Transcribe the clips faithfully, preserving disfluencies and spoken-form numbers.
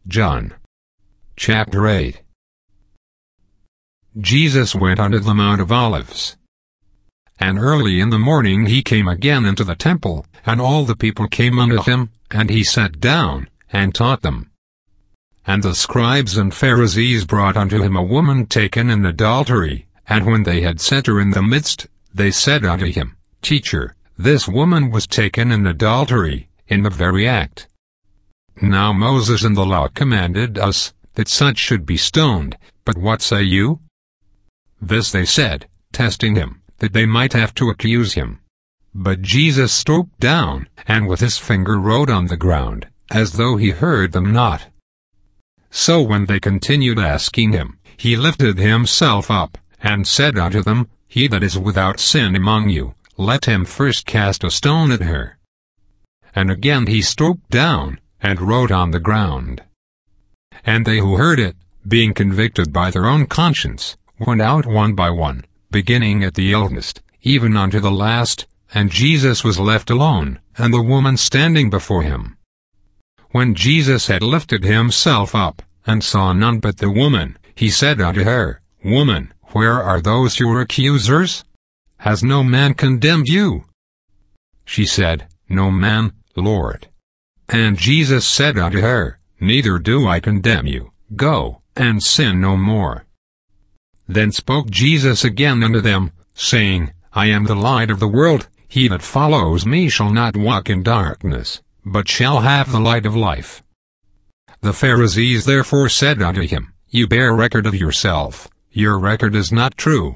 John chapter eight. Jesus went unto the Mount of Olives. And early in the morning he came again into the temple, and all the people came unto him, and he sat down, and taught them. And the scribes and Pharisees brought unto him a woman taken in adultery, and when they had set her in the midst, they said unto him, Teacher, this woman was taken in adultery, in the very act. Now Moses in the law commanded us, that such should be stoned, but what say you? This they said, testing him, that they might have to accuse him. But Jesus stooped down, and with his finger wrote on the ground, as though he heard them not. So when they continued asking him, he lifted himself up, and said unto them, He that is without sin among you, let him first cast a stone at her. And again he stooped down, and wrote on the ground. And they who heard it, being convicted by their own conscience, went out one by one, beginning at the eldest, even unto the last, and Jesus was left alone, and the woman standing before him. When Jesus had lifted himself up, and saw none but the woman, he said unto her, Woman, where are those your accusers? Has no man condemned you? She said, No man, Lord. And Jesus said unto her, Neither do I condemn you. Go, and sin no more. Then spoke Jesus again unto them, saying, I am the light of the world. He that follows me shall not walk in darkness, but shall have the light of life. The Pharisees therefore said unto him, You bear record of yourself. Your record is not true.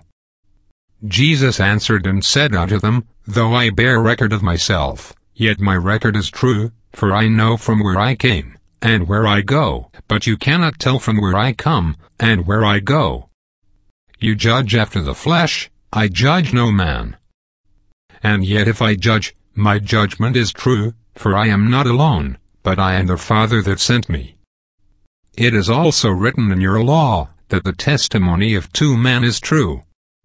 Jesus answered and said unto them, Though I bear record of myself, yet my record is true, for I know from where I came, and where I go, but you cannot tell from where I come, and where I go. You judge after the flesh, I judge no man. And yet if I judge, my judgment is true, for I am not alone, but I and the Father that sent me. It is also written in your law, that the testimony of two men is true.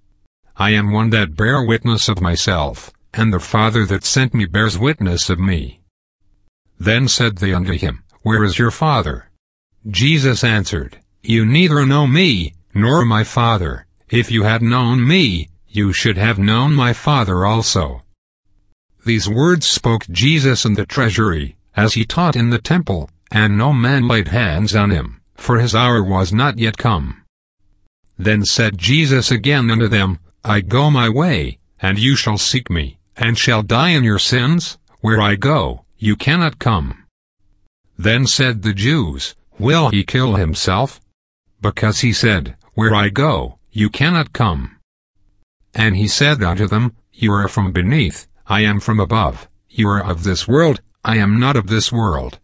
I am one that bear witness of myself, and the Father that sent me bears witness of me. Then said they unto him, Where is your Father? Jesus answered, You neither know me, nor my Father. If you had known me, you should have known my Father also. These words spoke Jesus in the treasury, as he taught in the temple, and no man laid hands on him, for his hour was not yet come. Then said Jesus again unto them, I go my way, and you shall seek me, and shall die in your sins. Where I go, you cannot come. Then said the Jews, Will he kill himself? Because he said, Where I go, you cannot come. And he said unto them, You are from beneath, I am from above. You are of this world, I am not of this world.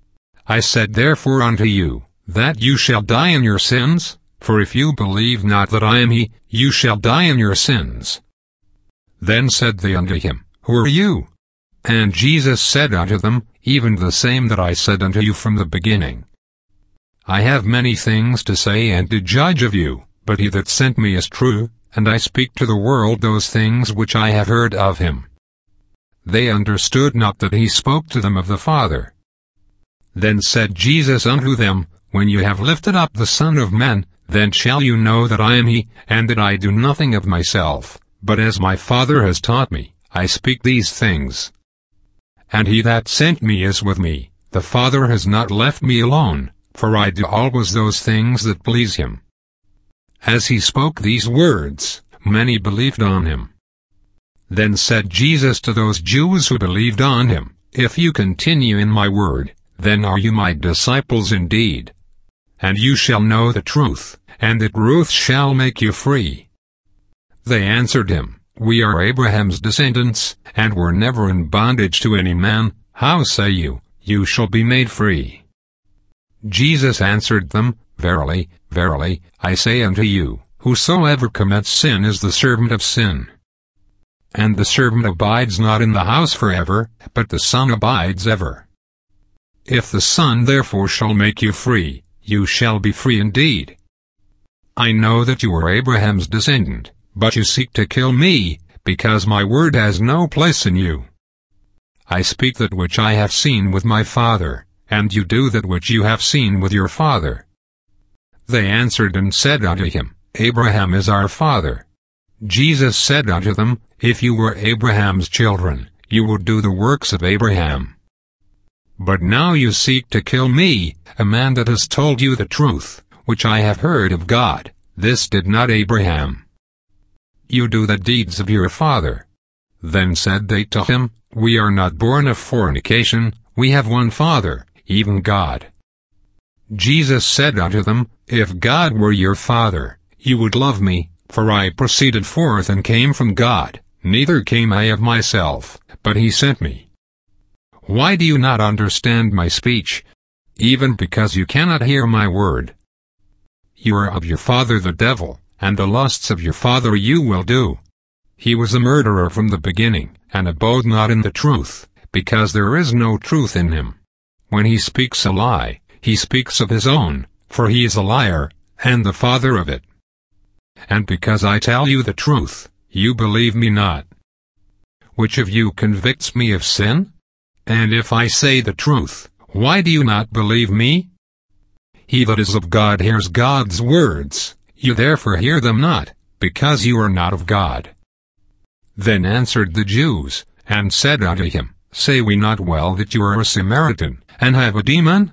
I said therefore unto you, that you shall die in your sins, for if you believe not that I am he, you shall die in your sins. Then said they unto him, Who are you? And Jesus said unto them, Even the same that I said unto you from the beginning. I have many things to say and to judge of you, but he that sent me is true, and I speak to the world those things which I have heard of him. They understood not that he spoke to them of the Father. Then said Jesus unto them, When you have lifted up the Son of Man, then shall you know that I am he, and that I do nothing of myself, but as my Father has taught me, I speak these things. And he that sent me is with me. The Father has not left me alone, for I do always those things that please him. As he spoke these words, many believed on him. Then said Jesus to those Jews who believed on him, If you continue in my word, then are you my disciples indeed. And you shall know the truth, and the truth shall make you free. They answered him, We are Abraham's descendants, and were never in bondage to any man. How say you, You shall be made free? Jesus answered them, Verily, verily, I say unto you, whosoever commits sin is the servant of sin. And the servant abides not in the house forever, but the Son abides ever. If the Son therefore shall make you free, you shall be free indeed. I know that you are Abraham's descendant, but you seek to kill me, because my word has no place in you. I speak that which I have seen with my Father, and you do that which you have seen with your father. They answered and said unto him, Abraham is our father. Jesus said unto them, If you were Abraham's children, you would do the works of Abraham. But now you seek to kill me, a man that has told you the truth, which I have heard of God. This did not Abraham. You do the deeds of your father. Then said they to him, We are not born of fornication, we have one Father, even God. Jesus said unto them, If God were your Father, you would love me, for I proceeded forth and came from God, neither came I of myself, but he sent me. Why do you not understand my speech? Even because you cannot hear my word. You are of your father the devil, and the lusts of your father you will do. He was a murderer from the beginning, and abode not in the truth, because there is no truth in him. When he speaks a lie, he speaks of his own, for he is a liar, and the father of it. And because I tell you the truth, you believe me not. Which of you convicts me of sin? And if I say the truth, why do you not believe me? He that is of God hears God's words, you therefore hear them not, because you are not of God. Then answered the Jews, and said unto him, Say we not well that you are a Samaritan, and have a demon?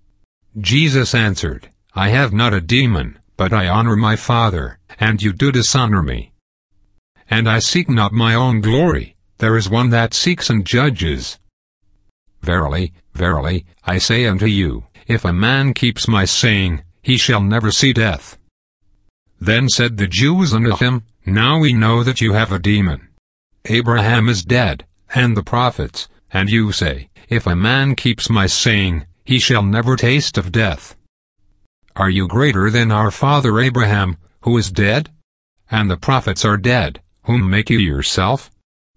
Jesus answered, I have not a demon, but I honor my Father, and you do dishonor me. And I seek not my own glory, there is one that seeks and judges. Verily, verily, I say unto you, if a man keeps my saying, he shall never see death. Then said the Jews unto him, Now we know that you have a demon. Abraham is dead, and the prophets, and you say, If a man keeps my saying, he shall never taste of death. Are you greater than our father Abraham, who is dead? And the prophets are dead, whom make you yourself?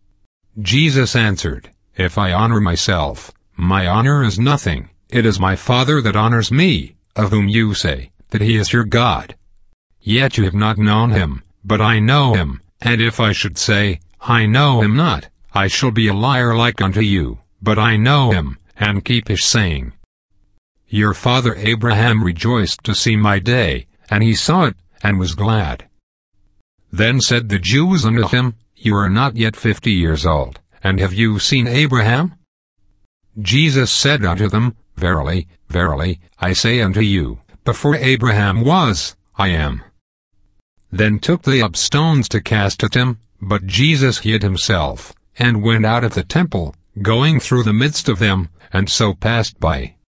Jesus answered, If I honor myself, my honor is nothing, it is my Father that honors me, of whom you say, that he is your God. Yet you have not known him, but I know him, and if I should say, I know him not, I shall be a liar like unto you, but I know him, and keep his saying. Your father Abraham rejoiced to see my day, and he saw it, and was glad. Then said the Jews unto him, You are not yet fifty years old, and have you seen Abraham? Jesus said unto them, Verily, verily, I say unto you, before Abraham was, I am. Then took they up stones to cast at him, but Jesus hid himself, and went out of the temple, going through the midst of them, and so passed by.